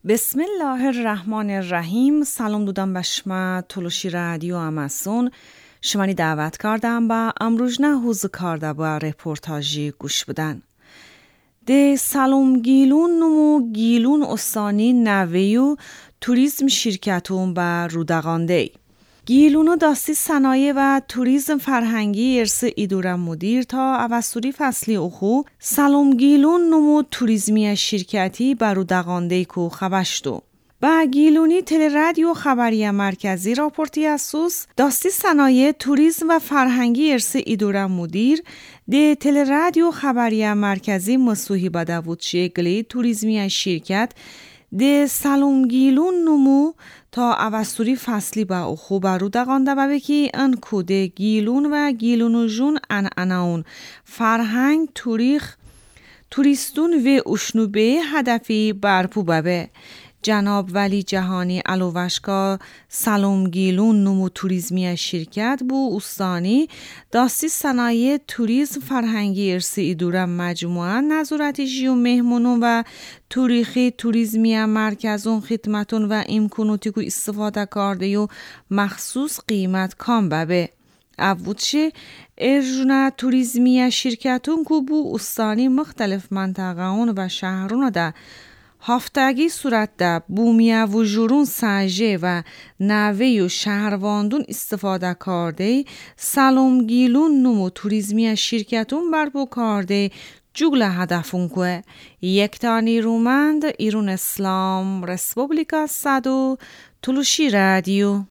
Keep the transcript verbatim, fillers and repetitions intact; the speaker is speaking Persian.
بسم الله الرحمن الرحیم. سلام دودم بشما تلوشی رادیو اماسون شمانی دعوت کردم با امروزنه حوز کرده با رپورتاجی گوش بدن. ده سالم گیلون نمو گیلون استانی نویو توریسم شرکتون با رودغانده. گیلونو داستی صنایع و توریسم فرهنگی ارس ایدورم مدیر تا اوستوری فصلی اخو سالم گیلون نمو توریسمی شرکتی با رودغانده کو خبشتو. با گیلونی تل رادیو خبری مرکزی راپورتی اسوس داستی صنایع توریسم و فرهنگی ارس ایدورم مدیر ده تل رادیو خبری مرکزی مسوحی بداود شگلی توریسمی شرکت ده سالم گیلون نمو تا اوستوری فصلی با اخو برو دقانده و بکی ان کوده گیلون و گیلونو جون ان اناون فرهنگ توریخ توریستون و اشنوبه هدفی برپو ببه. جناب ولی جهانی علوشکا سالم گیلون نمو توریسمی شرکت بو استانی داستی صنایع توریسم فرهنگی ارسی ایدورم مجموعه نظارتی جیو مهمونون و توریخی توریسمی مرکزون خدمتون و امکاناتی که استفاده کرده و مخصوص قیمت کام ببه. اودشه ارجونا توریسمی شرکتون که بو استانی مختلف منطقهون و شهرون ده هفتگی صورت ده بومیا و جورون سنجه و نوه و شهرواندون استفاده کرده سالم گیلون نمو توریسمی شرکتون برپو کرده جگل هدفون که یک تانی رومند ایرون اسلام رسپوبلیکا صدو تلوشی رادیو.